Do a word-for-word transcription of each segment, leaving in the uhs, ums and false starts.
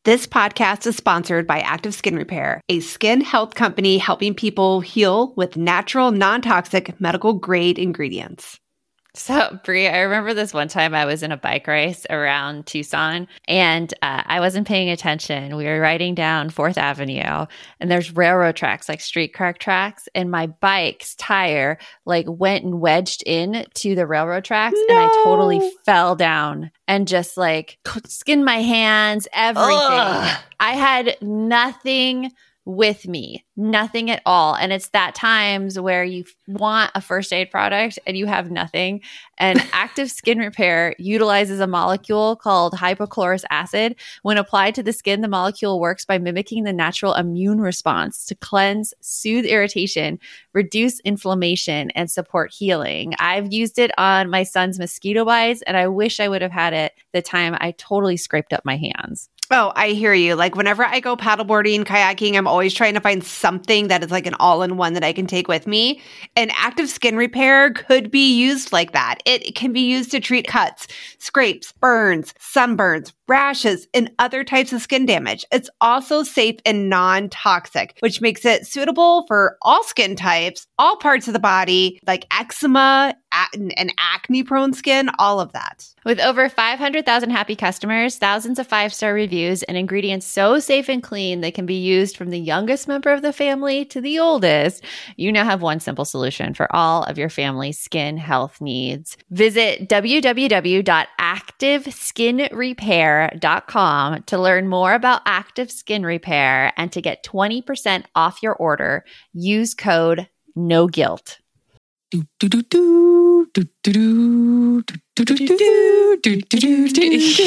This podcast is sponsored by Active Skin Repair, a skin health company helping people heal with natural, non-toxic, medical-grade ingredients. So, Brie, I remember this one time I was in a bike race around Tucson and uh, I wasn't paying attention. We were riding down Fourth Avenue and there's railroad tracks, like streetcar tracks. And my bike's tire like went and wedged in to the railroad tracks No. and I totally fell down and just like skinned my hands, everything. Ugh. I had nothing with me, nothing at all. And it's that times where you want a first aid product and you have nothing. And Active Skin Repair utilizes a molecule called hypochlorous acid. When applied to the skin, the molecule works by mimicking the natural immune response to cleanse, soothe irritation, reduce inflammation, and support healing. I've used it on my son's mosquito bites, and I wish I would have had it the time I totally scraped up my hands. Oh, I hear you. Like whenever I go paddleboarding, kayaking, I'm always trying to find something that is like an all-in-one that I can take with me. And Active Skin Repair could be used like that. It can be used to treat cuts, scrapes, burns, sunburns, rashes, and other types of skin damage. It's also safe and non-toxic, which makes it suitable for all skin types, all parts of the body, like eczema and acne-prone skin, all of that. With over five hundred thousand happy customers, thousands of five-star reviews, and ingredients so safe and clean they can be used from the youngest member of the family to the oldest, you now have one simple solution for all of your family's skin health needs. Visit w w w dot active skin repair dot com to learn more about Active Skin Repair and to get twenty percent off your order. Use code NOGUILT. Do, do, do, do, do, do, do, do, do, do, do, do, do.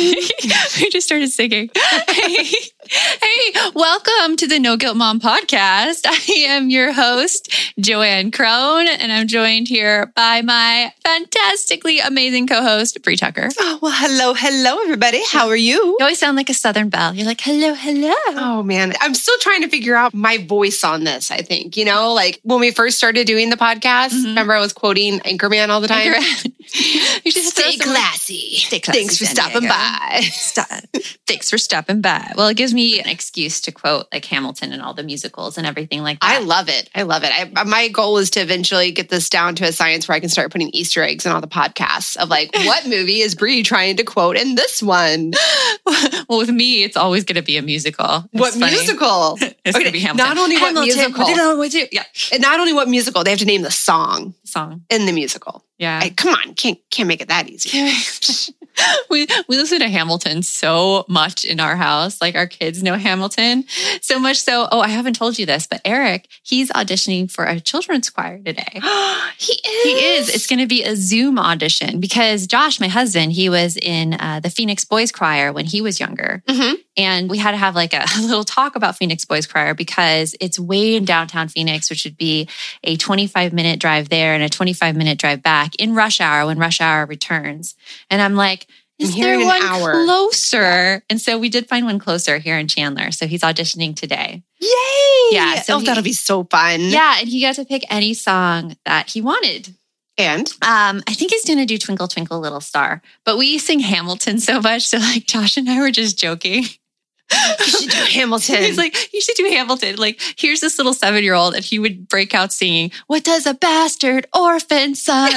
We just started singing. Hey, hey, welcome to the No Guilt Mom podcast. I am your host, Joanne Crone, and I'm joined here by my fantastically amazing co-host, Brie Tucker. Oh, well, hello, hello, everybody. How are you? You always sound like a Southern belle. You're like, hello, hello. Oh, man. I'm still trying to figure out my voice on this, I think. You know, like when we first started doing the podcast, mm-hmm. remember I was quoting Anchorman all the time? You should Stay classy. Stay classy. Thanks for stopping by. Stop. Thanks for stopping by. Well, it gives me an excuse to quote like Hamilton and all the musicals and everything like that. I love it. I love it. I, my goal is to eventually get this down to a science where I can start putting Easter eggs in all the podcasts of like, what movie is Brie trying to quote in this one? Well, with me, it's always going to be a musical. It's what funny. musical? It's okay, going to be Hamilton. Not only Hamilton, what musical. What did I always do? Yeah. And not only what musical, they have to name the song. Song. In the musical. Yeah. I, come on. Can't, can't make it that easy. we we listen to Hamilton so much in our house. Like our kids know Hamilton so much so. Oh, I haven't told you this, but Eric, he's auditioning for a children's choir today. He is. He is. It's going to be a Zoom audition because Josh, my husband, he was in uh, the Phoenix Boys Choir when he was younger. Mm-hmm. And we had to have like a, a little talk about Phoenix Boys Choir because it's way in downtown Phoenix, which would be a twenty-five minute drive there and a twenty-five minute drive back in rush hour when rush hour returns. And I'm like, is there one hour. closer? Yeah. And so we did find one closer here in Chandler. So he's auditioning today. Yay! Yeah. So oh, he, that'll be so fun. Yeah. And he got to pick any song that he wanted. And um, I think he's going to do Twinkle, Twinkle, Little Star. But we sing Hamilton so much. So like Josh and I were just joking. You should do Hamilton. He's like, you should do Hamilton. Like, here's this little seven-year-old, and he would break out singing, "What does a bastard orphan son?"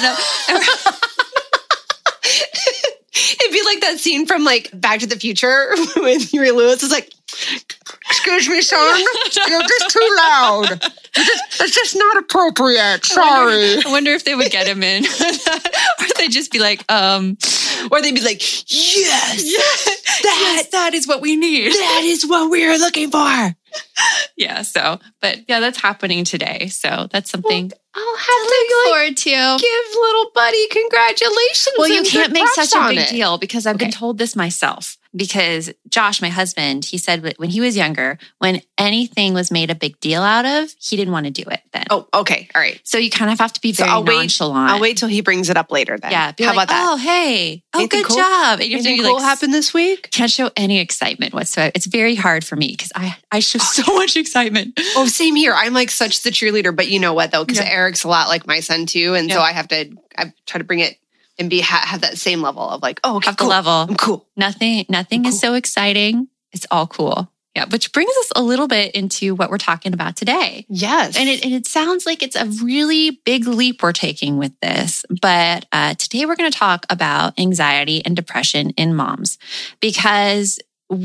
It'd be like that scene from like Back to the Future when Huey Lewis is like, "Excuse me, son, you're just too loud. Just, it's just not appropriate. Sorry." I wonder, I wonder if they would get him in, or they'd just be like, um, or they'd be like, "Yes, yes, that yes, that is what we need. That is what we are looking for." Yeah. So, but yeah, that's happening today. So that's something. Well, I'll have to to look like, forward to. Give little buddy congratulations. Well, you can't make such a big it. deal because I've okay. been told this myself. Because Josh, my husband, he said when he was younger, when anything was made a big deal out of, he didn't want to do it then. Oh, okay. All right. So you kind of have to be very so I'll nonchalant. Wait, I'll wait till he brings it up later then. Yeah. Be How like, about that? Oh, hey. Oh, Anything good cool? job. And you have Anything to be cool like, happened this week? Can't show any excitement whatsoever. It's very hard for me because I, I show oh, so much excitement. Oh, same here. I'm like such the cheerleader, but you know what though? Because yeah. Eric's a lot like my son too. And yeah. so I have to, I try to bring it and be ha- have that same level of like, oh, okay, have cool. the level. I'm cool. Nothing, nothing I'm is cool. so exciting It's all cool. Yeah, which brings us a little bit into what we're talking about today. Yes. And it, and it sounds like it's a really big leap we're taking with this. But uh, today we're going to talk about anxiety and depression in moms, because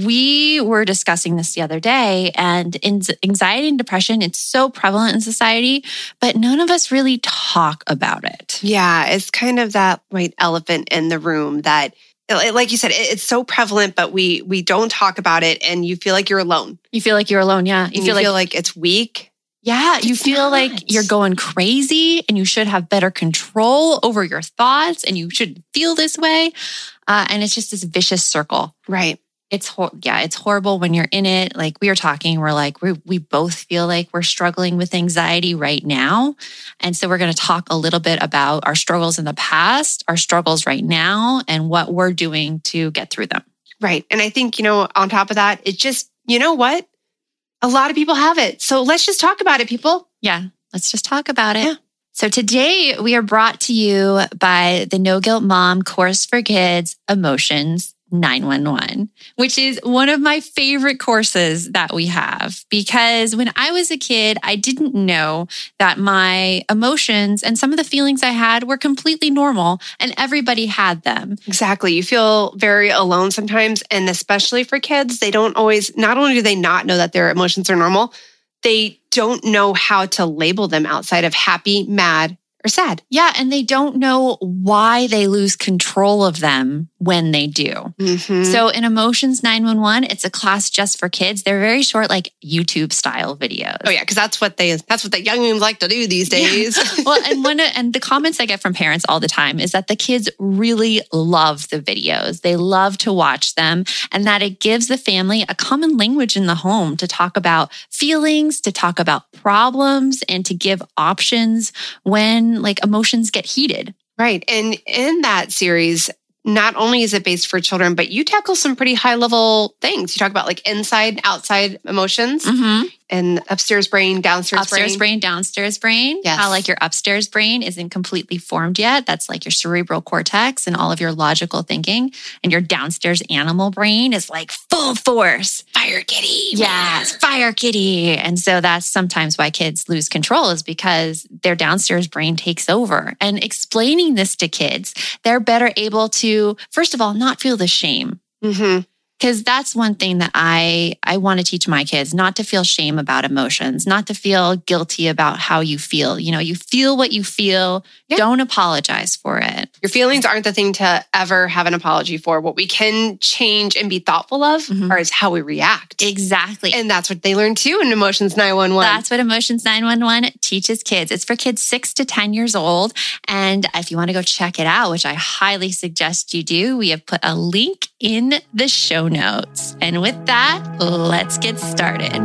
we were discussing this the other day, and in anxiety and depression, it's so prevalent in society, but none of us really talk about it. Yeah, it's kind of that white elephant in the room that, like you said, it's so prevalent, but we we don't talk about it, and you feel like you're alone. You feel like you're alone, yeah. You, you feel, feel like, like it's weak. Yeah, you it's feel not. like you're going crazy, and you should have better control over your thoughts, and you should feel this way. Uh, and it's just this vicious circle. Right. It's hor- yeah, it's horrible when you're in it. Like we were talking, we're like, we we both feel like we're struggling with anxiety right now. And so we're going to talk a little bit about our struggles in the past, our struggles right now, and what we're doing to get through them. Right. And I think, you know, on top of that, it's just, you know what? A lot of people have it. So let's just talk about it, people. Yeah, let's just talk about it. Yeah. So today we are brought to you by the No Guilt Mom Course for Kids, Emotions nine one one, which is one of my favorite courses that we have, because when I was a kid, I didn't know that my emotions and some of the feelings I had were completely normal and everybody had them. Exactly. You feel very alone sometimes. And especially for kids, they don't always, not only do they not know that their emotions are normal, they don't know how to label them outside of happy, mad, or sad. Yeah. And they don't know why they lose control of them when they do. Mm-hmm. So in Emotions nine one one, it's a class just for kids. They're very short, like YouTube style videos. Oh yeah, because that's what they that's what the youngins like to do these days. Yeah. Well, and one and the comments I get from parents all the time is that the kids really love the videos. They love to watch them, and that it gives the family a common language in the home to talk about feelings, to talk about problems, and to give options when like emotions get heated. Right. And in that series, not only is it based for children, but you tackle some pretty high level things. You talk about like inside, outside emotions Mm-hmm. and upstairs brain, downstairs, Upstairs brain, downstairs brain. Yes. How like your upstairs brain isn't completely formed yet. That's like your cerebral cortex and all of your logical thinking. And your downstairs animal brain is like full force. Fire kitty. Yes, fire kitty. And so that's sometimes why kids lose control, is because their downstairs brain takes over. And explaining this to kids, they're better able to, first of all, not feel the shame. Mm-hmm. Because that's one thing that I, I want to teach my kids, not to feel shame about emotions, not to feel guilty about how you feel. You know, you feel what you feel. Yeah. Don't apologize for it. Your feelings aren't the thing to ever have an apology for. What we can change and be thoughtful of Mhm. or is how we react. Exactly. And that's what they learn too in Emotions nine one one. That's what Emotions nine one one teaches kids. It's for kids six to ten years old. And if you want to go check it out, which I highly suggest you do, we have put a link in the show notes. And with that, let's get started.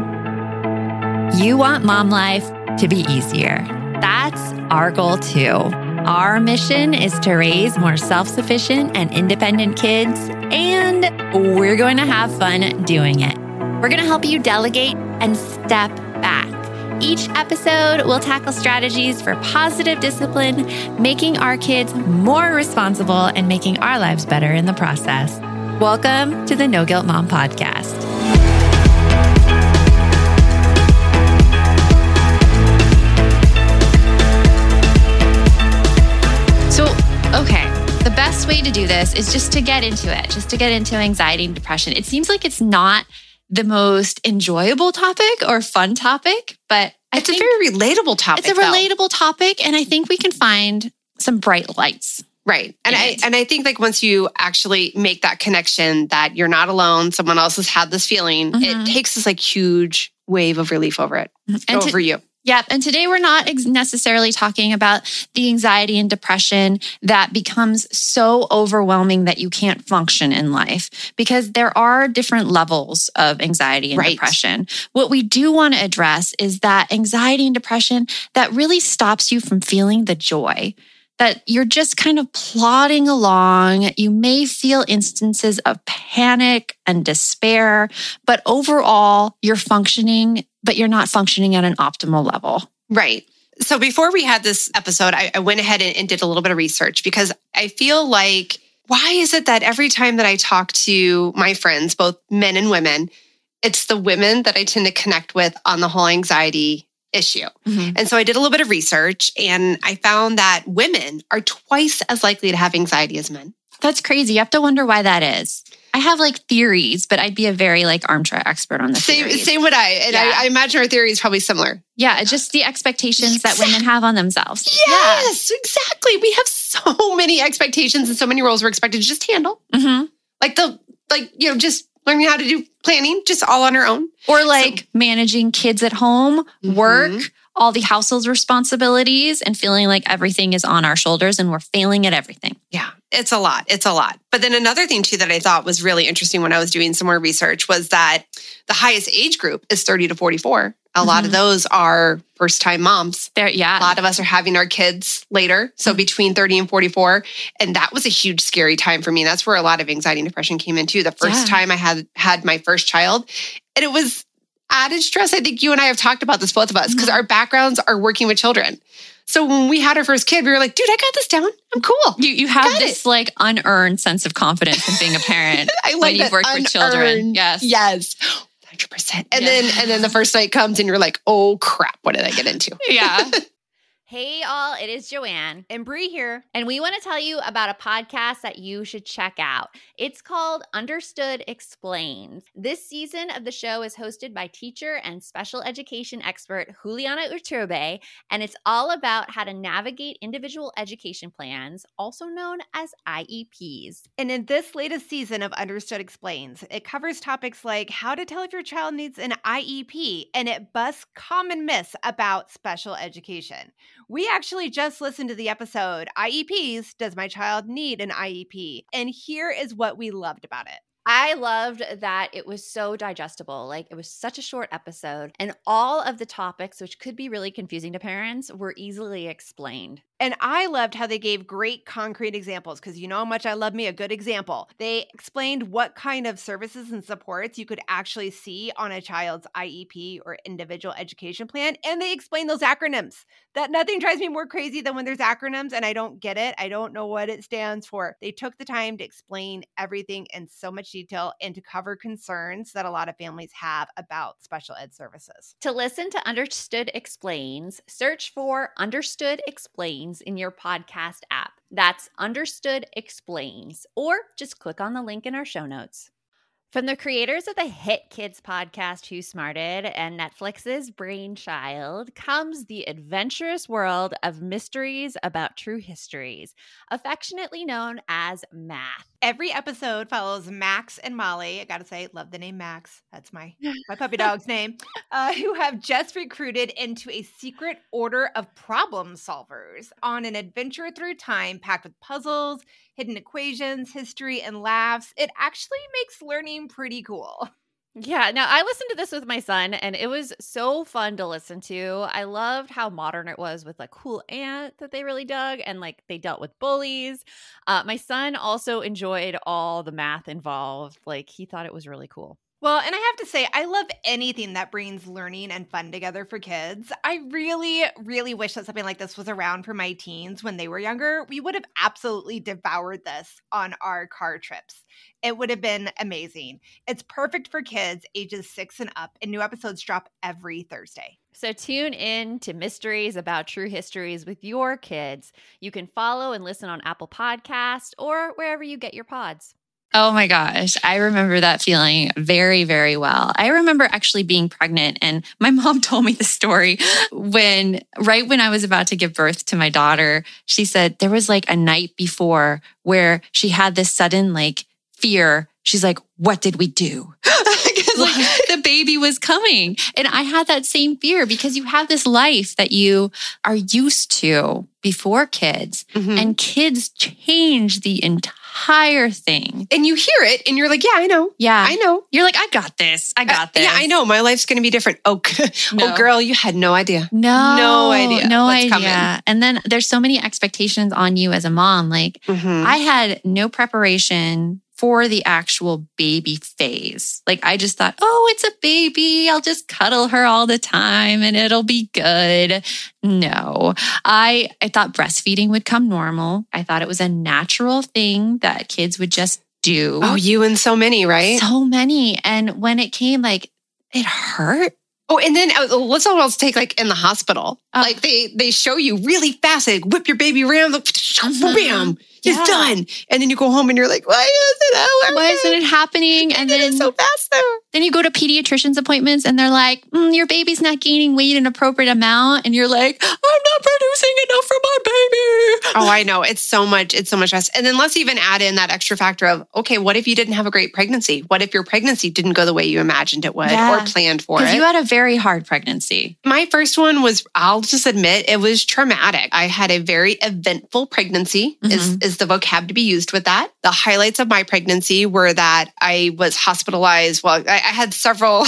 You want mom life to be easier. That's our goal too. Our mission is to raise more self-sufficient and independent kids, and we're going to have fun doing it. We're going to help you delegate and step back. Each episode will tackle strategies for positive discipline, making our kids more responsible and making our lives better in the process. Welcome to the No Guilt Mom Podcast. So, okay, the best way to do this is just to get into it, just to get into anxiety and depression. It seems like it's not the most enjoyable topic or fun topic, but I It's think a very relatable topic. it's a though. relatable topic, and I think we can find some bright lights. Right. And in I it. and I think like once you actually make that connection that you're not alone, someone else has had this feeling, Mhm. it takes this like huge wave of relief over it. And to- over you. Yep. And today we're not ex- necessarily talking about the anxiety and depression that becomes so overwhelming that you can't function in life, because there are different levels of anxiety and Right. depression. What we do want to address is that anxiety and depression that really stops you from feeling the joy, that you're just kind of plodding along. You may feel instances of panic and despair, but overall you're functioning, but you're not functioning at an optimal level. Right. So before we had this episode, I, I went ahead and, and did a little bit of research because I feel like why is it that every time that I talk to my friends, both men and women, it's the women that I tend to connect with on the whole anxiety issue. Mm-hmm. And so I did a little bit of research and I found that women are twice as likely to have anxiety as men. That's crazy. You have to wonder why that is. I have like theories, but I'd be a very like armchair expert on the Same, theories. same would I. And Yeah. I, I imagine our theory is probably similar. Yeah, it's just the expectations that women have on themselves. Yes, exactly. We have so many expectations and so many roles we're expected to just handle. Mm-hmm. Like the, like, you know, just learning how to do planning just all on our own. Or like so, managing kids at home, mm-hmm. work, all the household responsibilities, and feeling like everything is on our shoulders and we're failing at everything. Yeah, it's a lot. It's a lot. But then another thing too that I thought was really interesting when I was doing some more research was that the highest age group is thirty to forty-four. A mm-hmm. lot of those are first-time moms. There, yeah. A lot of us are having our kids later. So mm-hmm. between thirty and forty-four. And that was a huge, scary time for me. That's where a lot of anxiety and depression came in too. The first yeah. time I had had my first child. And it was added stress. I think you and I have talked about this, both of us, because mm-hmm. our backgrounds are working with children. So when we had our first kid, we were like, dude, I got this down. I'm cool. You you have this it. like unearned sense of confidence in being a parent I like when you've worked unearned. with children. Yes. Yes. one hundred percent. And yeah. then and then the first night comes and you're like, oh crap, what did I get into? Yeah. Hey all, it is Joanne and Bree here. And we want to tell you about a podcast that you should check out. It's called Understood Explains. This season of the show is hosted by teacher and special education expert Juliana Urturbe, and it's all about how to navigate individual education plans, also known as I E Ps. And in this latest season of Understood Explains, it covers topics like how to tell if your child needs an I E P, and it busts common myths about special education. We actually just listened to the episode, I E Ps, Does My Child Need an I E P? And here is what we loved about it. I loved that it was so digestible. Like it was such a short episode and all of the topics, which could be really confusing to parents, were easily explained. And I loved how they gave great concrete examples because you know how much I love me a good example. They explained what kind of services and supports you could actually see on a child's I E P or individual education plan. And they explained those acronyms. That nothing drives me more crazy than when there's acronyms and I don't get it. I don't know what it stands for. They took the time to explain everything in so much detail and to cover concerns that a lot of families have about special ed services. To listen to Understood Explains, search for Understood Explains in your podcast app. That's Understood Explains, or just click on the link in our show notes. From the creators of the hit kids podcast Who Smarted and Netflix's Brainchild comes the adventurous world of mysteries about true histories, affectionately known as math. Every episode follows Max and Molly. I gotta say, love the name Max. That's my, my puppy dog's name. Uh, who have just recruited into a secret order of problem solvers on an adventure through time packed with puzzles, hidden equations, history, and laughs. It actually makes learning pretty cool. Yeah, now I listened to this with my son and it was so fun to listen to. I loved how modern it was with like cool aunt that they really dug and like they dealt with bullies. Uh, my son also enjoyed all the math involved. Like he thought it was really cool. Well, and I have to say, I love anything that brings learning and fun together for kids. I really, really wish that something like this was around for my teens when they were younger. We would have absolutely devoured this on our car trips. It would have been amazing. It's perfect for kids ages six and up, and new episodes drop every Thursday. So tune in to Mysteries About True Histories with your kids. You can follow and listen on Apple Podcasts or wherever you get your pods. Oh my gosh. I remember that feeling very, very well. I remember actually being pregnant and my mom told me the story when, right when I was about to give birth to my daughter, she said there was like a night before where she had this sudden like fear. She's like, what did we do? Because like the baby was coming. And I had that same fear because you have this life that you are used to before kids mm-hmm. and kids change the entire thing. And you hear it and you're like, yeah, I know. Yeah. I know. You're like, I got this. I got uh, this. Yeah, I know. My life's going to be different. Oh, no. oh, girl, you had no idea. No. No idea. No what's idea. Coming. And then there's so many expectations on you as a mom. Like mm-hmm. I had no preparation for the actual baby phase. Like I just thought, oh, it's a baby. I'll just cuddle her all the time and it'll be good. No, I, I thought breastfeeding would come normal. I thought it was a natural thing that kids would just do. Oh, you and so many, right? So many. And when it came, like, it hurt. Oh, and then uh, let's almost take like in the hospital. Oh. Like they they show you really fast. They whip your baby around, like, bam, Yeah. it's done. And then you go home and you're like, why is it working? Why isn't it happening? And then it's so fast there. Then you go to pediatrician's appointments and they're like, mm, your baby's not gaining weight in an appropriate amount. And you're like, I'm not producing enough for my baby. Oh, I know. It's so much. It's so much stress. And then let's even add in that extra factor of, okay, what if you didn't have a great pregnancy? What if your pregnancy didn't go the way you imagined it would Yeah. or planned for it? Because you had a very hard pregnancy. My first one was, I'll just admit, it was traumatic. I had a very eventful pregnancy, Mhm. is, is the vocab to be used with that. The highlights of my pregnancy were that I was hospitalized. Well, I, I had several,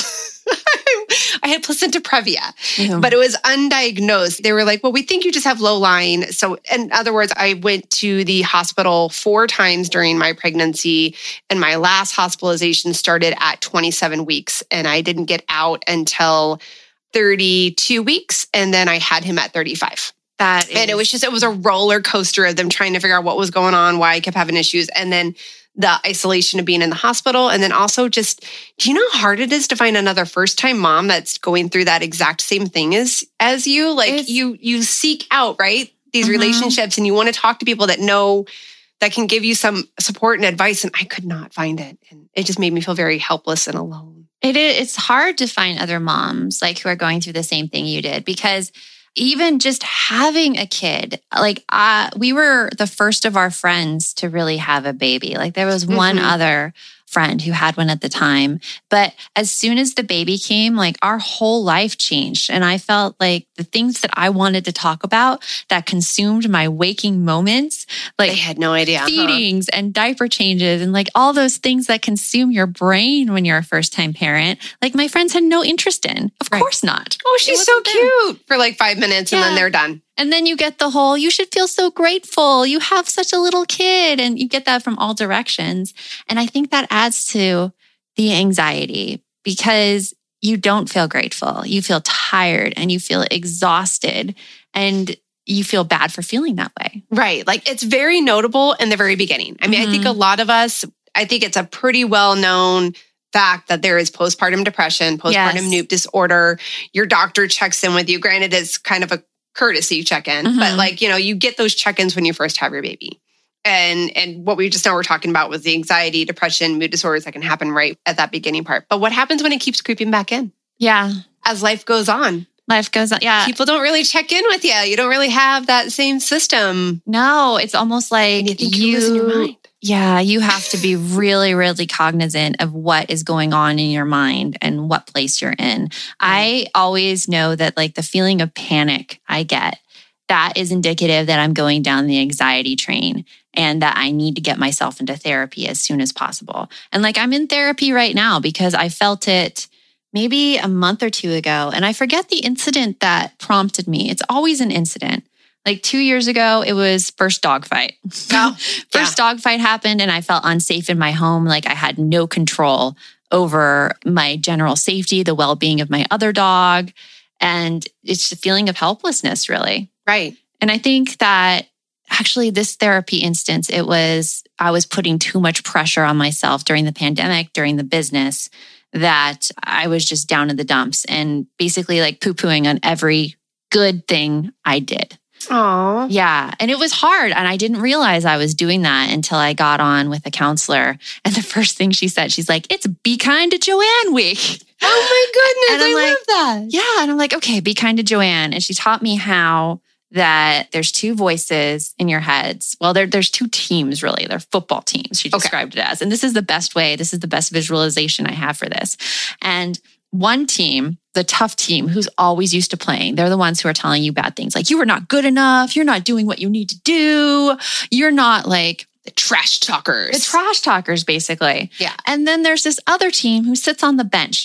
I had placenta previa, Yeah. but it was undiagnosed. They were like, well, we think you just have low line. So in other words, I went to the hospital four times during my pregnancy, and my last hospitalization started at twenty-seven weeks, and I didn't get out until thirty-two weeks. And then I had him at thirty-five. That is, And it was just, it was a roller coaster of them trying to figure out what was going on, why I kept having issues. And then the isolation of being in the hospital. And then also just, do you know how hard it is to find another first time mom that's going through that exact same thing as, as you? Like It's- you, you seek out, right? These Mhm. relationships, and you want to talk to people that know, that can give you some support and advice. And I could not find it. And it just made me feel very helpless and alone. It is, it's hard to find other moms like who are going through the same thing you did, because even just having a kid, like uh, we were the first of our friends to really have a baby. Like there was one Mhm. other friend who had one at the time. But as soon as the baby came, like our whole life changed. And I felt like the things that I wanted to talk about that consumed my waking moments, like They had no idea. huh? feedings and diaper changes and like all those things that consume your brain when you're a first time parent, like my friends had no interest in. Of Right. course not. Oh, It she's so wasn't them. cute for like five minutes and Yeah. then they're done. And then you get the whole, you should feel so grateful. You have such a little kid. And you get that from all directions. And I think that adds to the anxiety because you don't feel grateful. You feel tired and you feel exhausted and you feel bad for feeling that way. Right. Like it's very notable in the very beginning. I mean, I think Mhm. a lot of us, I think it's a pretty well known fact that there is postpartum depression, postpartum Yes. N U P disorder. Your doctor checks in with you. Granted, it's kind of a courtesy check-in, Mhm. but like, you know, you get those check-ins when you first have your baby. And and what we just now were talking about was the anxiety, depression, mood disorders that can happen right at that beginning part. But what happens when it keeps creeping back in Yeah. as life goes on? Life goes on. Yeah. People don't really check in with you. You don't really have that same system. No, it's almost like And you think you're losing your mind. Yeah, you have to be really, really cognizant of what is going on in your mind and what place you're in. I always know that like the feeling of panic I get, that is indicative that I'm going down the anxiety train and that I need to get myself into therapy as soon as possible. And like I'm in therapy right now because I felt it maybe a month or two ago. And I forget the incident that prompted me. It's always an incident. Like two years ago, it was first dog fight. Oh, First dog fight happened and I felt unsafe in my home. Like I had no control over my general safety, the well-being of my other dog. And it's the feeling of helplessness, really. Right. And I think that actually this therapy instance, it was, I was putting too much pressure on myself during the pandemic, during the business, that I was just down in the dumps and basically like poo-pooing on every good thing I did. Aw. Yeah. And it was hard. And I didn't realize I was doing that until I got on with a counselor. And the first thing she said, she's like, it's Be Kind to Joanne week. Oh my goodness. And I'm I like, love that. Yeah. And I'm like, okay, be kind to Joanne. And she taught me how that there's two voices in your heads. Well, there, there's two teams, really. They're football teams, she Okay. described it as. And this is the best way. This is the best visualization I have for this. And one team, the tough team who's always used to playing, they're the ones who are telling you bad things like, you are not good enough. You're not doing what you need to do. You're not like The trash talkers. the trash talkers, basically. Yeah. And then there's this other team who sits on the bench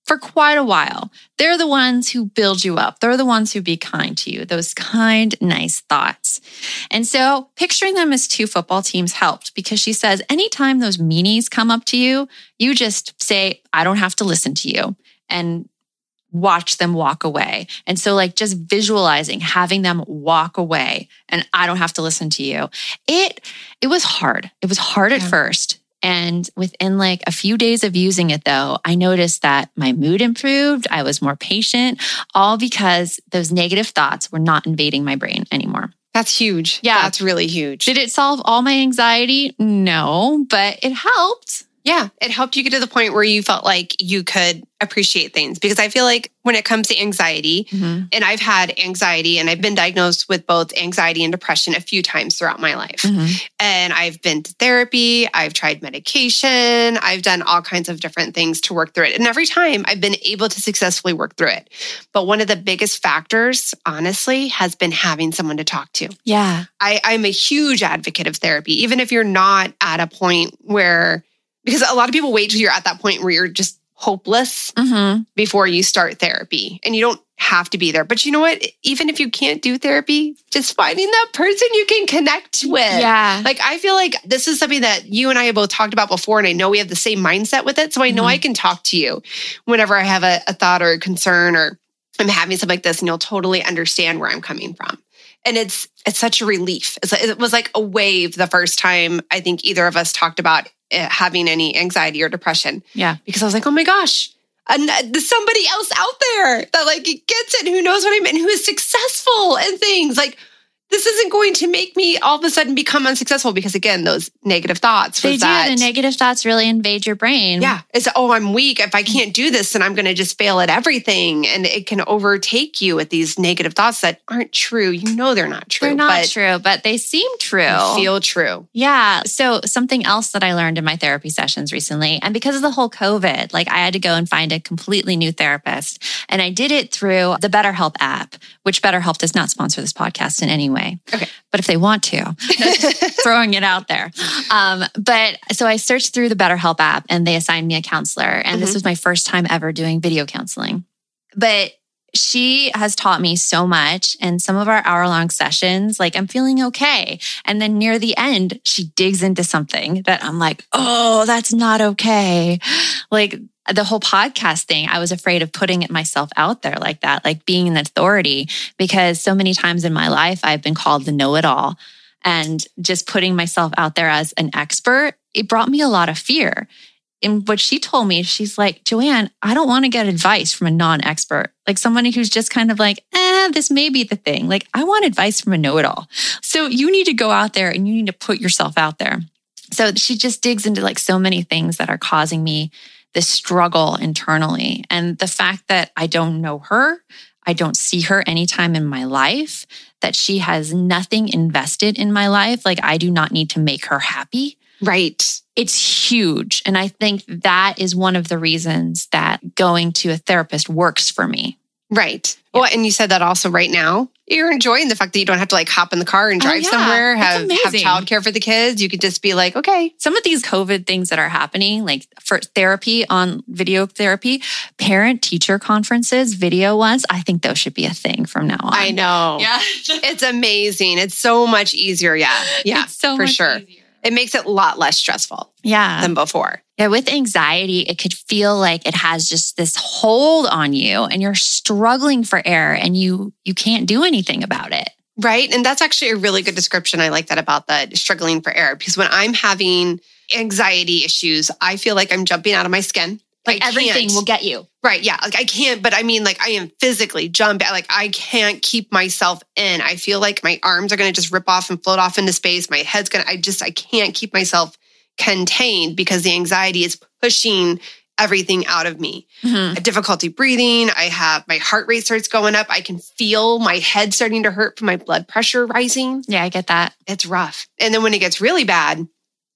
for quite a while. They're the ones who build you up. They're the ones who be kind to you, those kind, nice thoughts. And so picturing them as two football teams helped because she says, anytime those meanies come up to you, you just say, I don't have to listen to you, and watch them walk away. And so like just visualizing, having them walk away and I don't have to listen to you. It, it was hard. It was hard at Yeah. first. And within like a few days of using it though, I noticed that my mood improved. I was more patient, all because those negative thoughts were not invading my brain anymore. That's huge. Yeah. That's really huge. Did it solve all my anxiety? No, but it helped. Yeah, it helped you get to the point where you felt like you could appreciate things. Because I feel like when it comes to anxiety, Mm-hmm. and I've had anxiety and I've been diagnosed with both anxiety and depression a few times throughout my life. Mm-hmm. And I've been to therapy, I've tried medication, I've done all kinds of different things to work through it. And every time I've been able to successfully work through it. But one of the biggest factors, honestly, has been having someone to talk to. Yeah. I, I'm a huge advocate of therapy, even if you're not at a point where, because a lot of people wait till you're at that point where you're just hopeless Mm-hmm. before you start therapy. And you don't have to be there. But you know what? Even if you can't do therapy, just finding that person you can connect with. Yeah. Like, I feel like this is something that you and I have both talked about before, and I know we have the same mindset with it. So I know Mhm. I can talk to you whenever I have a, a thought or a concern, or I'm having something like this, and you'll totally understand where I'm coming from. And it's it's such a relief. It's, it was like a wave the first time I think either of us talked about uh, having any anxiety or depression. Yeah. Because I was like, oh my gosh, and there's somebody else out there that like gets it, who knows what I mean, who is successful and things. Like, this isn't going to make me all of a sudden become unsuccessful, because again, those negative thoughts. They was do. that, The negative thoughts really invade your brain. yeah, it's, oh, I'm weak. If I can't do this, then I'm going to just fail at everything. And it can overtake you with these negative thoughts that aren't true. You know they're not true. They're not but true, but they seem true. they feel true. Yeah. So something else that I learned in my therapy sessions recently, and because of the whole COVID, like I had to go and find a completely new therapist. And I did it through the BetterHelp app, which BetterHelp does not sponsor this podcast in any way. Okay. But if they want to, no, just throwing it out there. Um, but so I searched through the BetterHelp app and they assigned me a counselor. And this Mhm. was my first time ever doing video counseling. But she has taught me so much. And some of our hour long sessions, like I'm feeling okay. And then near the end, she digs into something that I'm like, oh, that's not okay. Like the whole podcast thing, I was afraid of putting it myself out there like that, like being an authority, because so many times in my life, I've been called the know-it-all. And just putting myself out there as an expert, it brought me a lot of fear. And what she told me, she's like, Joanne, I don't want to get advice from a non-expert, like somebody who's just kind of like, eh, this may be the thing. Like, I want advice from a know-it-all. So you need to go out there and you need to put yourself out there. So she just digs into like so many things that are causing me this struggle internally. And the fact that I don't know her, I don't see her anytime in my life, that she has nothing invested in my life. Like, I do not need to make her happy. Right. It's huge. And I think that is one of the reasons that going to a therapist works for me. Right. Well, and you said that also right now. You're enjoying the fact that you don't have to like hop in the car and Oh, drive yeah. somewhere, It's have, have amazing. childcare for the kids. You could just be like, okay. Some of these COVID things that are happening, like for therapy on video therapy, parent teacher conferences, video ones, I think those should be a thing from now on. I know. Yeah. It's amazing. It's so much easier. Yeah. Yeah. It's so for much sure. easier. It makes it a lot less stressful Yeah. than before. Yeah, with anxiety, it could feel like it has just this hold on you and you're struggling for air and you you can't do anything about it. Right. And that's actually a really good description. I like that about the struggling for air, because when I'm having anxiety issues, I feel like I'm jumping out of my skin. Like I everything can't. will get you. Right. Yeah. Like I can't, but I mean, like I am physically jumping. Like I can't keep myself in. I feel like my arms are going to just rip off and float off into space. My head's going to, I just, I can't keep myself contained because the anxiety is pushing everything out of me. Mm-hmm. I have difficulty breathing. I have, my heart rate starts going up. I can feel my head starting to hurt from my blood pressure rising. Yeah, I get that. It's rough. And then when it gets really bad,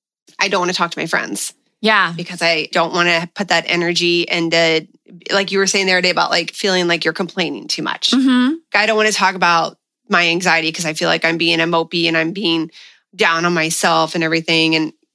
I don't want to talk to my friends Yeah. because I don't want to put that energy into, like you were saying the other day about like feeling like you're complaining too much. Mm-hmm. I don't want to talk about my anxiety because I feel like I'm being a mopey and I'm being down on myself and everything. And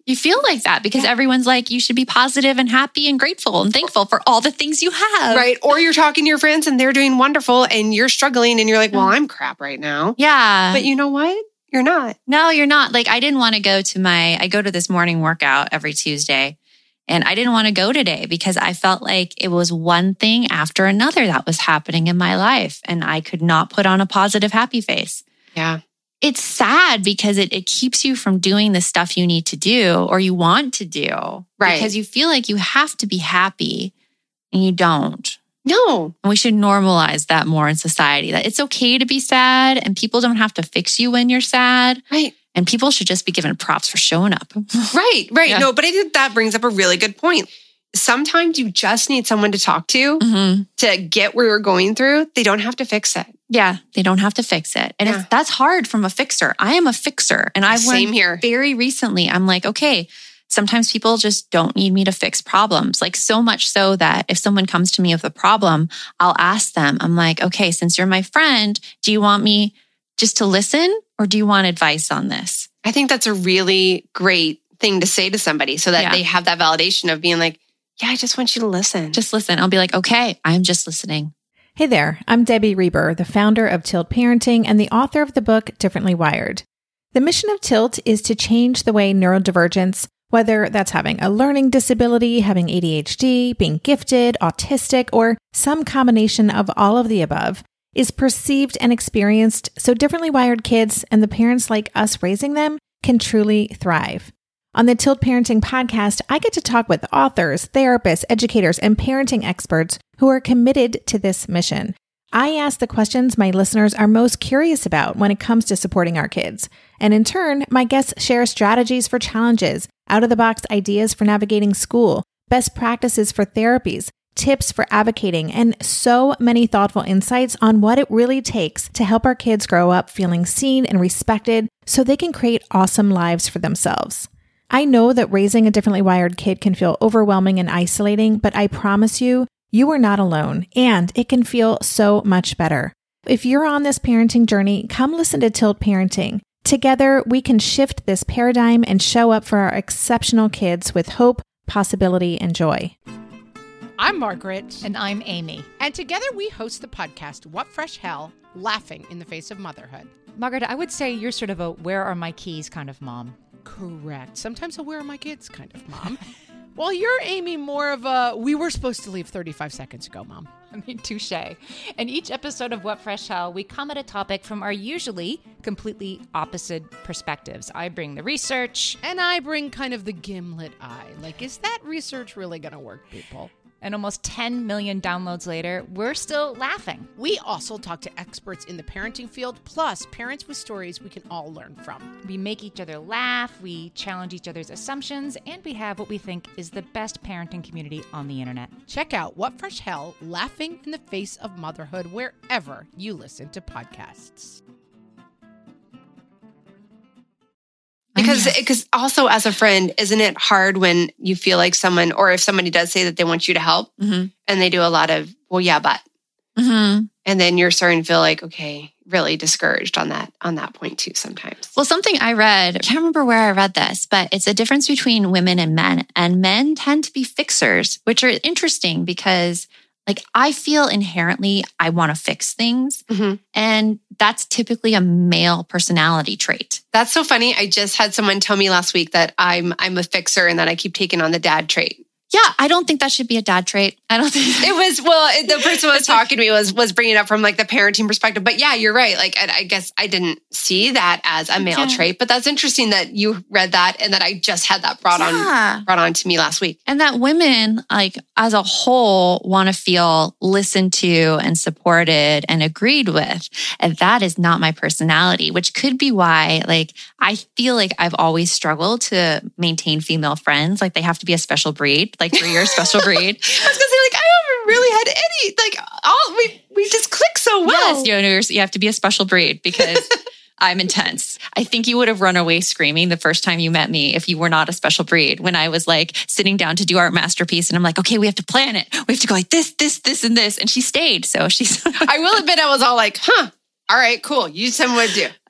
You feel like that because yeah. everyone's like, you should be positive and happy and grateful and thankful for all the things you have. Right. Or you're talking to your friends and they're doing wonderful and you're struggling and you're like, well, I'm crap right now. Yeah. But you know what? You're not. No, you're not. Like I didn't want to go to my, I go to this morning workout every Tuesday and I didn't want to go today because I felt like it was one thing after another that was happening in my life and I could not put on a positive, happy face. Yeah. It's sad because it, it keeps you from doing the stuff you need to do or you want to do. Right. Because you feel like you have to be happy and you don't. No. And we should normalize that more in society, that it's okay to be sad and people don't have to fix you when you're sad. Right. And people should just be given props for showing up. Right, right. Yeah. No, but I think that brings up a really good point. Sometimes you just need someone to talk to Mm-hmm. to get where you're going through. They don't have to fix it. Yeah, they don't have to fix it. And Yeah. it's, that's hard from a fixer. I am a fixer. And I've Same learned here. very recently, I'm like, okay, sometimes people just don't need me to fix problems. Like so much so that if someone comes to me with a problem, I'll ask them, I'm like, okay, since you're my friend, do you want me just to listen or do you want advice on this? I think that's a really great thing to say to somebody so that Yeah. they have that validation of being like, yeah, I just want you to listen. Just listen. I'll be like, okay, I'm just listening. Hey there, I'm Debbie Reber, the founder of Tilt Parenting and the author of the book Differently Wired. The mission of Tilt is to change the way neurodivergence, whether that's having a learning disability, having A D H D, being gifted, autistic, or some combination of all of the above, is perceived and experienced so differently wired kids and the parents like us raising them can truly thrive. On the Tilt Parenting podcast, I get to talk with authors, therapists, educators, and parenting experts who are committed to this mission. I ask the questions my listeners are most curious about when it comes to supporting our kids. And in turn, my guests share strategies for challenges, out-of-the-box ideas for navigating school, best practices for therapies, tips for advocating, and so many thoughtful insights on what it really takes to help our kids grow up feeling seen and respected so they can create awesome lives for themselves. I know that raising a differently wired kid can feel overwhelming and isolating, but I promise you, you are not alone, and it can feel so much better. If you're on this parenting journey, come listen to Tilt Parenting. Together, we can shift this paradigm and show up for our exceptional kids with hope, possibility, and joy. I'm Margaret. And I'm Amy. And together we host the podcast, What Fresh Hell? Laughing in the Face of Motherhood. Margaret, I would say you're sort of a where are my keys kind of mom. Correct. Sometimes a where are my kids kind of mom. Well, you're, Amy, more of a we were supposed to leave thirty-five seconds ago, mom. I mean, touche. In each episode of What Fresh Hell, we come at a topic from our usually completely opposite perspectives. I bring the research. And I bring kind of the gimlet eye. Like, is that research really going to work, people? And almost ten million downloads later, we're still laughing. We also talk to experts in the parenting field, plus parents with stories we can all learn from. We make each other laugh, we challenge each other's assumptions, and we have what we think is the best parenting community on the internet. Check out What Fresh Hell? Laughing in the Face of Motherhood wherever you listen to podcasts. Because because also as a friend, isn't it hard when you feel like someone, or if somebody does say that they want you to help Mm-hmm. and they do a lot of, well, yeah, but, Mm-hmm. and then you're starting to feel like, okay, really discouraged on that, on that point too sometimes. Well, something I read, I can't remember where I read this, but it's a difference between women and men. And men tend to be fixers, which are interesting because like I feel inherently I want to fix things. Mhm. And that's typically a male personality trait. That's so funny. I just had someone tell me last week that I'm I'm a fixer and that I keep taking on the dad trait. Yeah, I don't think that should be a dad trait. I don't think It was, well, it- the person who was talking to me was was bringing it up from like the parenting perspective. But yeah, you're right. Like, I, I guess I didn't see that as a male Yeah. trait, but that's interesting that you read that and that I just had that brought Yeah. on brought on to me last week. And that women, like as a whole, want to feel listened to and supported and agreed with. And that is not my personality, which could be why, like, I feel like I've always struggled to maintain female friends. Like, they have to be a special breed. Like, you're a special breed. I was gonna say, like, I haven't really had any, like, all we we just click so well. Yes, you know, you have to be a special breed because I'm intense. I think you would have run away screaming the first time you met me if you were not a special breed. When I was like sitting down to do our masterpiece and I'm like, okay, we have to plan it. We have to go like this, this, this, and this. And she stayed. So she's. I will admit, I was all like, huh. All right, cool. You tell me what to do.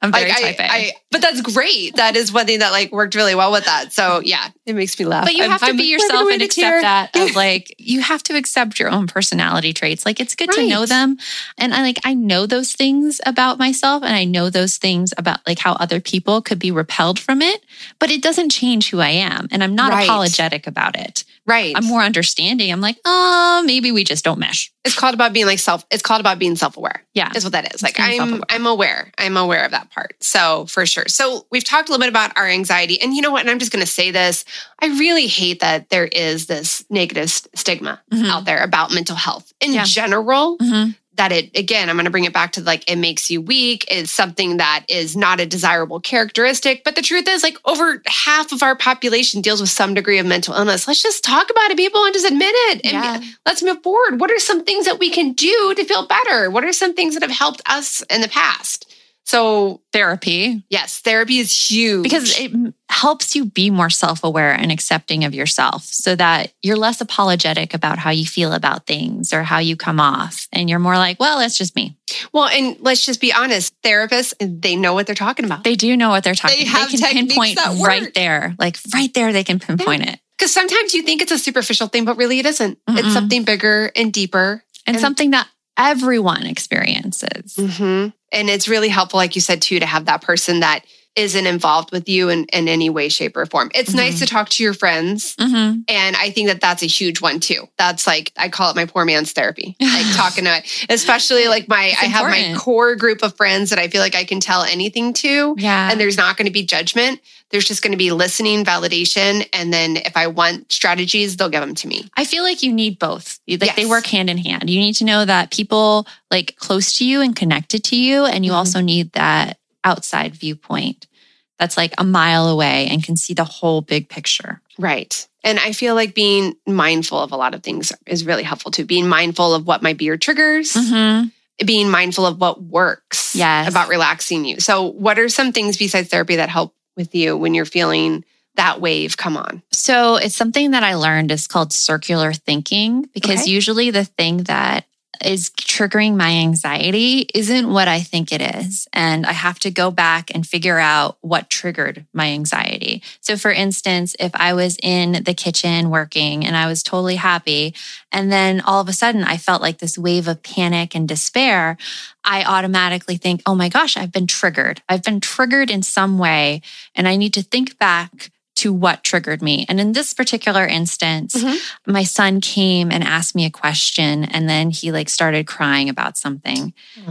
I'm very Like, I, type A. I, but that's great. That is one thing that like worked really well with that. So yeah, it makes me laugh. But you I'm- have to I'm be wiping yourself away and the accept tear. that of like, you have to accept your own personality traits. Like it's good to know Right. them. And I like, I know those things about myself and I know those things about like how other people could be repelled from it, but it doesn't change who I am. And I'm not Right. apologetic about it. Right. I'm more understanding. I'm like, oh, maybe we just don't mesh. It's called about being like self. It's called about being self-aware. Yeah. Is what that is. Like being I'm, self-aware. I'm aware. I'm aware of that part. So for sure. So we've talked a little bit about our anxiety, and you know what? And I'm just going to say this. I really hate that there is this negative st- stigma Mhm. out there about mental health in Yeah. general. Mm-hmm. That it, again, I'm going to bring it back to like, it makes you weak. It's something that is not a desirable characteristic. But the truth is, like, over half of our population deals with some degree of mental illness. Let's just talk about it, people, and just admit it. And Yeah. let's move forward. What are some things that we can do to feel better? What are some things that have helped us in the past? So, Therapy. yes, therapy is huge. Because it m- helps you be more self-aware and accepting of yourself so that you're less apologetic about how you feel about things or how you come off. And you're more like, well, it's just me. well, and let's just be honest, therapists, they know what they're talking about. They do know what they're talking They about. have They can techniques pinpoint that right work. there. Like right there, they can pinpoint it. Because sometimes you think it's a superficial thing, but really it isn't. Mm-mm. It's something bigger and deeper. And, And- something that everyone experiences. Mm-hmm. And it's really helpful, like you said, too, to have that person that isn't involved with you in, in any way, shape, or form. It's Mhm. nice to talk to your friends. Mm-hmm. And I think that that's a huge one, too. That's like, I call it my poor man's therapy, like talking to, especially like my, It's I have my important. core group of friends that I feel like I can tell anything to. Yeah. And there's not going to be judgment. There's just going to be listening, validation. And then if I want strategies, they'll give them to me. I feel like you need both. You- Like they Yes. work hand in hand. You need to know that people like close to you and connected to you. And you Mhm. also need that outside viewpoint that's like a mile away and can see the whole big picture. Right. And I feel like being mindful of a lot of things is really helpful too. Being mindful of what might be your triggers, Mm-hmm. being mindful of what works Yes. about relaxing you. So, what are some things besides therapy that help with you when you're feeling that wave come on? So it's something that I learned is called circular thinking, because Okay. usually the thing that is triggering my anxiety isn't what I think it is. And I have to go back and figure out what triggered my anxiety. So for instance, if I was in the kitchen working and I was totally happy, and then all of a sudden I felt like this wave of panic and despair, I automatically think, oh my gosh, I've been triggered. I've been triggered in some way. And I need to think back to what triggered me. And in this particular instance, Mhm. my son came and asked me a question, and then he like started crying about something.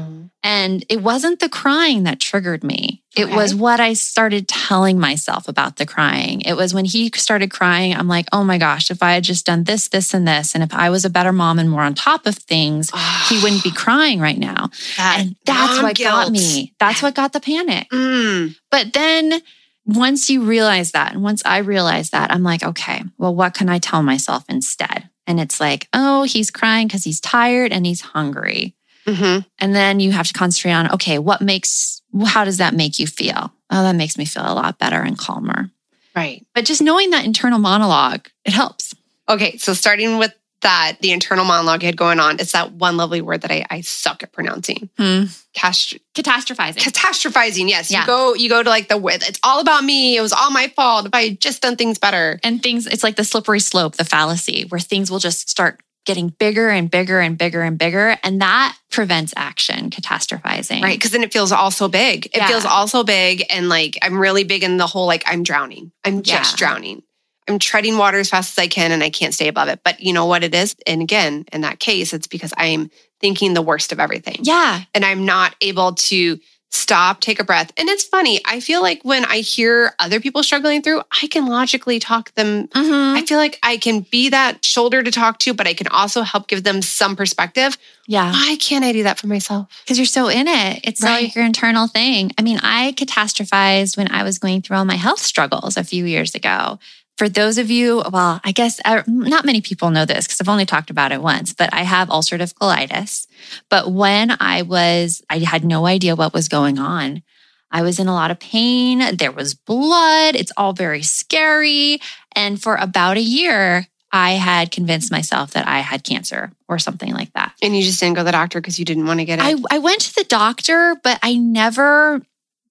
And it wasn't the crying that triggered me. It Okay. was what I started telling myself about the crying. It was when he started crying, I'm like, oh my gosh, if I had just done this, this, and this, and if I was a better mom and more on top of things, he wouldn't be crying right now. That And that's mom what got guilt. me. That's what got the panic. Mm. But then once you realize that, and once I realized that, I'm like, okay, well, what can I tell myself instead? And it's like, oh, he's crying because he's tired and he's hungry. hmm And then you have to concentrate on, okay, what makes, how does that make you feel? Oh, that makes me feel a lot better and calmer. Right. But just knowing that internal monologue, it helps. Okay. So, starting with that, the internal monologue you had going on, it's that one lovely word that I, I suck at pronouncing. Hmm. Cast- Catastrophizing. catastrophizing. Yes. Yeah. You go, you go to like the, it's all about me. It was all my fault. If I had just done things better. And things, it's like the slippery slope, the fallacy, where things will just start getting bigger and bigger and bigger and bigger. And that prevents action, catastrophizing. Right. Cause then it feels all so big. It Yeah. feels all so big. And like, I'm really big in the whole, like, I'm drowning. I'm just Yeah. drowning. I'm treading water as fast as I can and I can't stay above it. But you know what it is? And again, in that case, it's because I'm thinking the worst of everything. Yeah. And I'm not able to stop, take a breath. And it's funny. I feel like when I hear other people struggling through, I can logically talk them. Mm-hmm. I feel like I can be that shoulder to talk to, but I can also help give them some perspective. Yeah. Why can't I do that for myself? Because you're so in it. It's Right. like your internal thing. I mean, I catastrophized when I was going through all my health struggles a few years ago. For those of you, well, I guess uh, not many people know this because I've only talked about it once, but I have ulcerative colitis. But when I was, I had no idea what was going on. I was in a lot of pain. There was blood. It's all very scary. And for about a year, I had convinced myself that I had cancer or something like that. And you just didn't go to the doctor because you didn't want to get it. I, I went to the doctor, but I never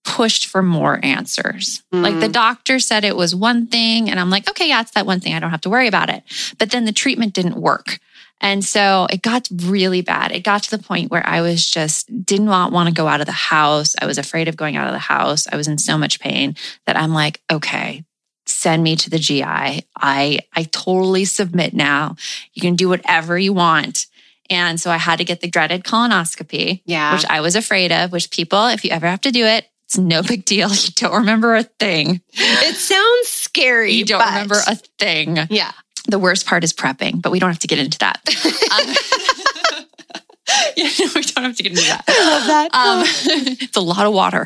pushed for more answers. Mm. Like the doctor said it was one thing, and I'm like, okay, yeah, it's that one thing. I don't have to worry about it. But then the treatment didn't work. And so it got really bad. It got to the point where I was just did not want to go out of the house. I was afraid of going out of the house. I was in so much pain that I'm like, okay, send me to the G I. I I totally submit now. You can do whatever you want. And so I had to get the dreaded colonoscopy, yeah. which I was afraid of, which people, if you ever have to do it, it's no big deal. You don't remember a thing. It sounds scary. You don't but... remember a thing. Yeah. The worst part is prepping, but we don't have to get into that. um, yeah, no, we don't have to get into that. I love that. Um, it's a lot of water.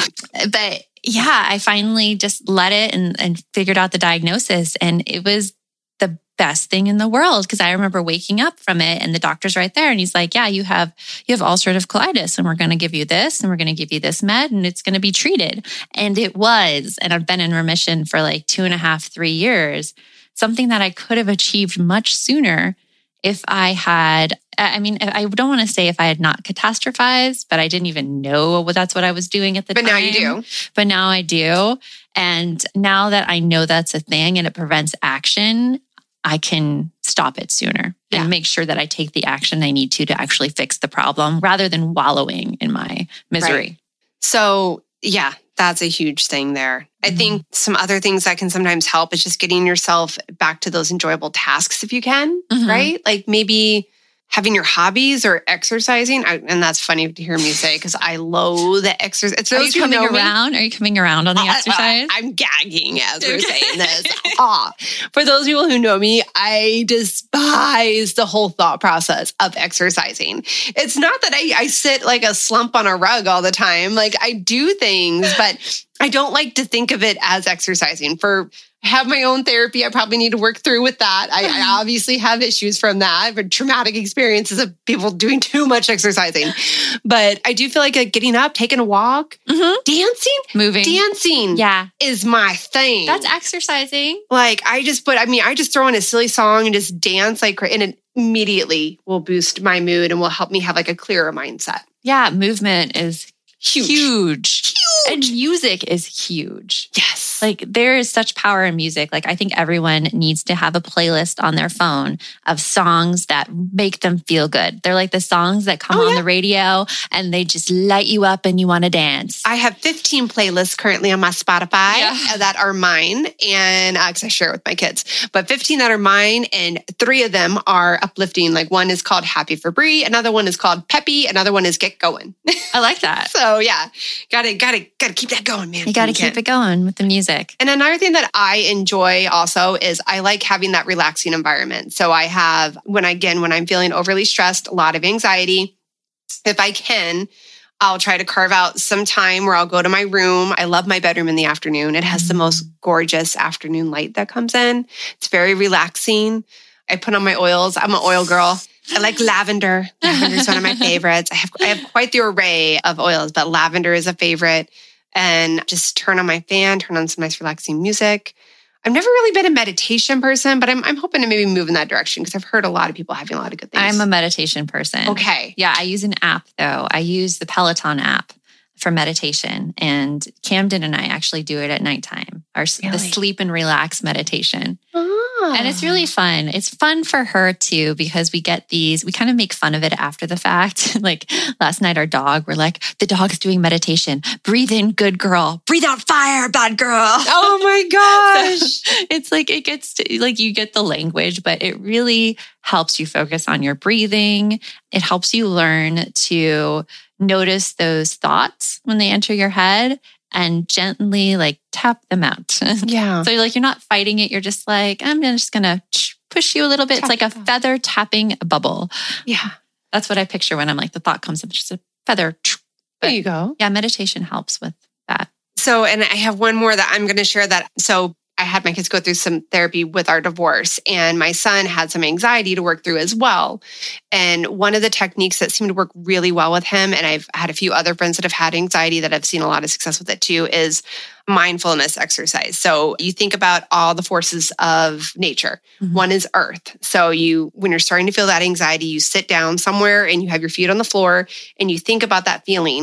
But yeah, I finally just let it and, and figured out the diagnosis. And it was the best thing in the world because I remember waking up from it and the doctor's right there. And he's like, yeah, you have you have ulcerative colitis and we're going to give you this and we're going to give you this med and it's going to be treated. And it was. And I've been in remission for like two and a half, three years. Something that I could have achieved much sooner if I had, I mean, I don't want to say if I had not catastrophized, but I didn't even know that's what I was doing at the but time. But now you do. But now I do. And now that I know that's a thing and it prevents action, I can stop it sooner yeah. and make sure that I take the action I need to to actually fix the problem rather than wallowing in my misery. Right. So, yeah. That's a huge thing there. I mm-hmm. think some other things that can sometimes help is just getting yourself back to those enjoyable tasks if you can, mm-hmm. right? Like maybe having your hobbies or exercising. I, and that's funny to hear me say because I loathe exercise. Are you coming around? Me, Are you coming around on the uh, exercise? Uh, I'm gagging as we're saying this. ah, for those people who know me, I despise the whole thought process of exercising. It's not that I, I sit like a slump on a rug all the time. Like I do things, but I don't like to think of it as exercising. For I have my own therapy. I probably need to work through with that. I, I obviously have issues from that, but traumatic experiences of people doing too much exercising. But I do feel like uh, getting up, taking a walk, mm-hmm. dancing, moving, dancing, yeah, is my thing. That's exercising. Like I just put, I mean, I just throw in a silly song and just dance like, and it immediately will boost my mood and will help me have like a clearer mindset. Yeah, movement is huge. Huge. Huge. And music is huge. Yes. Like there is such power in music. Like I think everyone needs to have a playlist on their phone of songs that make them feel good. They're like the songs that come oh, on yeah. the radio and they just light you up and you want to dance. I have fifteen playlists currently on my Spotify yeah. that are mine and because uh, I share it with my kids, but fifteen that are mine and three of them are uplifting. Like one is called Happy for Brie. Another one is called Peppy. Another one is Get Going. I like that. So yeah, gotta, gotta, gotta keep that going, man. You gotta keep it going with the music. And another thing that I enjoy also is I like having that relaxing environment. So I have, when again, when I'm feeling overly stressed, a lot of anxiety, if I can, I'll try to carve out some time where I'll go to my room. I love my bedroom in the afternoon. It has the most gorgeous afternoon light that comes in. It's very relaxing. I put on my oils. I'm an oil girl. I like lavender. Lavender is one of my favorites. I have I have quite the array of oils, but lavender is a favorite. And just turn on my fan, turn on some nice relaxing music. I've never really been a meditation person, but I'm I'm hoping to maybe move in that direction because I've heard a lot of people having a lot of good things. I'm a meditation person. Okay. Yeah, I use an app though. I use the Peloton app for meditation. And Camden and I actually do it at nighttime, our really? the sleep and relax meditation. Ah. And it's really fun. It's fun for her too, because we get these, we kind of make fun of it after the fact. Like last night, our dog, we're like, the dog's doing meditation. Breathe in, good girl. Breathe out fire, bad girl. Oh my gosh. So it's like, it gets to, like, you get the language, but it really helps you focus on your breathing. It helps you learn to notice those thoughts when they enter your head and gently like tap them out. Yeah. So like, you're not fighting it. You're just like, I'm just going to push you a little bit. Tap it's like a them. feather tapping a bubble. Yeah. That's what I picture when I'm like, the thought comes up, just a feather. But there you go. Yeah. Meditation helps with that. So, and I have one more that I'm going to share that. So I had my kids go through some therapy with our divorce, and my son had some anxiety to work through as well. And one of the techniques that seemed to work really well with him, and I've had a few other friends that have had anxiety that have seen a lot of success with it too, is mindfulness exercise. So you think about all the forces of nature. Mm-hmm. One is earth. So you, when you're starting to feel that anxiety, you sit down somewhere and you have your feet on the floor and you think about that feeling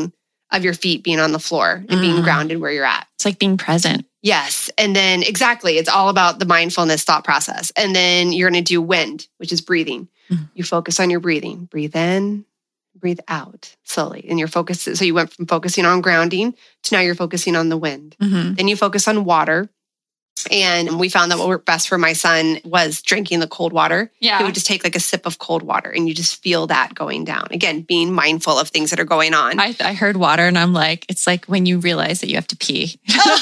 of your feet being on the floor and Mm. being grounded where you're at. It's like being present. Yes. And then exactly, it's all about the mindfulness thought process. And then you're going to do wind, which is breathing. Mm. You focus on your breathing. Breathe in, breathe out slowly. And you're focused. So you went from focusing on grounding to now you're focusing on the wind. Mm-hmm. Then you focus on water. And we found that what worked best for my son was drinking the cold water. Yeah. He would just take like a sip of cold water and you just feel that going down. Again, being mindful of things that are going on. I, I heard water and I'm like, it's like when you realize that you have to pee.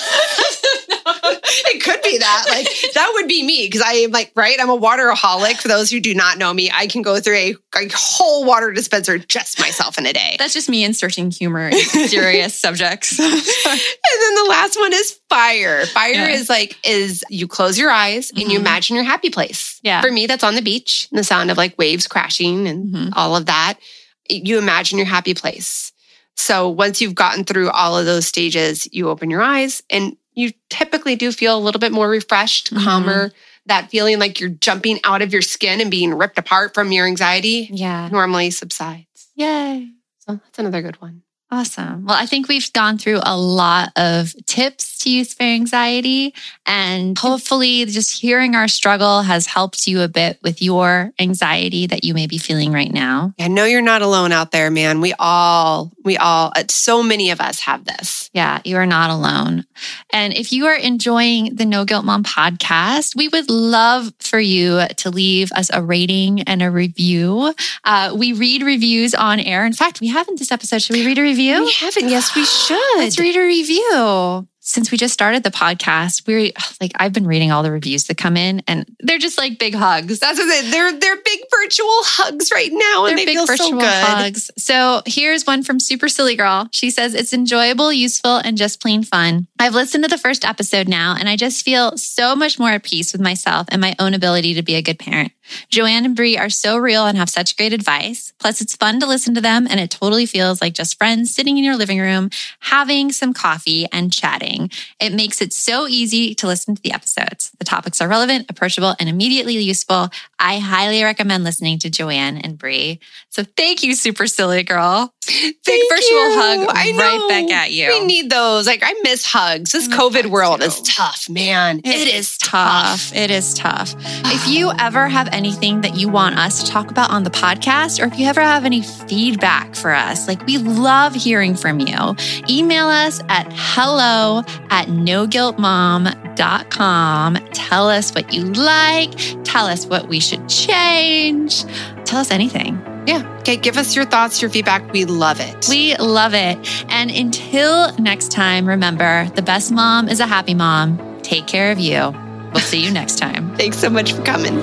It could be that. Like, that would be me because I am like, right? I'm a wateraholic. For those who do not know me, I can go through a, a whole water dispenser just myself in a day. That's just me inserting humor in serious subjects. And then the last one is fire. Fire Yeah. is like, is you close your eyes and you Mhm. imagine your happy place. Yeah. For me, that's on the beach and the sound of like waves crashing and Mhm. all of that. You imagine your happy place. So once you've gotten through all of those stages, you open your eyes and you typically do feel a little bit more refreshed, Mhm. calmer. That feeling like you're jumping out of your skin and being ripped apart from your anxiety Yeah. normally subsides. Yay. So that's another good one. Awesome. Well, I think we've gone through a lot of tips to use for anxiety, and hopefully just hearing our struggle has helped you a bit with your anxiety that you may be feeling right now. I know you're not alone out there, man. We all, we all, uh, so many of us have this. Yeah, you are not alone. And if you are enjoying the No Guilt Mom podcast, we would love for you to leave us a rating and a review. Uh, we read reviews on air. In fact, we haven't this episode. Should we read a review? We haven't. Yes, we should. Let's read a review. Since we just started the podcast, we're like, I've been reading all the reviews that come in and they're just like big hugs. That's what they, they're they're big virtual hugs right now, and They're they big feel virtual so good. hugs. So here's one from Super Silly Girl. She says, it's enjoyable, useful, and just plain fun. I've listened to the first episode now, and I just feel so much more at peace with myself and my own ability to be a good parent. Joanne and Brie are so real and have such great advice. Plus, it's fun to listen to them, and it totally feels like just friends sitting in your living room, having some coffee and chatting. It makes it so easy to listen to the episodes. The topics are relevant, approachable, and immediately useful. I highly recommend listening to Joanne and Brie. So thank you, Super Silly Girl. Big Thank virtual you. hug I right know. back at you. We need those. Like, I miss hugs. This I miss COVID hugs world too. is tough, man. It is tough. It is tough. If you ever have anything that you want us to talk about on the podcast, or if you ever have any feedback for us, like we love hearing from you. Email us at hello at no guilt mom dot com. Tell us what you like. Tell us what we should change. Tell us anything. Yeah. Okay. Give us your thoughts, your feedback. We love it. We love it. And until next time, remember, the best mom is a happy mom. Take care of you. We'll see you next time. Thanks so much for coming.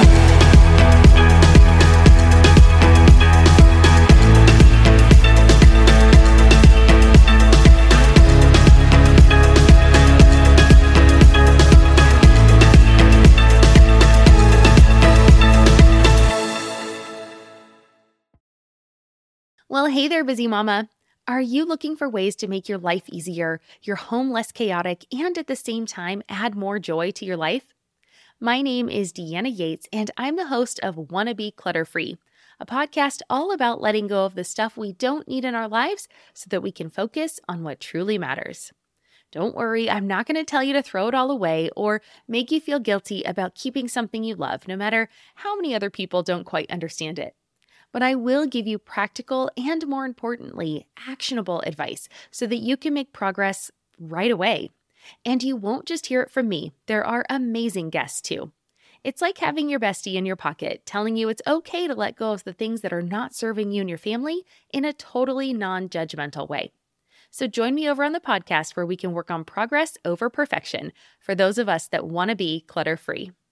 Well, hey there, busy mama. Are you looking for ways to make your life easier, your home less chaotic, and at the same time add more joy to your life? My name is Deanna Yates, and I'm the host of Wanna Be Clutter Free, a podcast all about letting go of the stuff we don't need in our lives so that we can focus on what truly matters. Don't worry, I'm not going to tell you to throw it all away or make you feel guilty about keeping something you love, no matter how many other people don't quite understand it. But I will give you practical and, more importantly, actionable advice so that you can make progress right away. And you won't just hear it from me. There are amazing guests too. It's like having your bestie in your pocket telling you it's okay to let go of the things that are not serving you and your family in a totally non-judgmental way. So join me over on the podcast where we can work on progress over perfection for those of us that want to be clutter-free.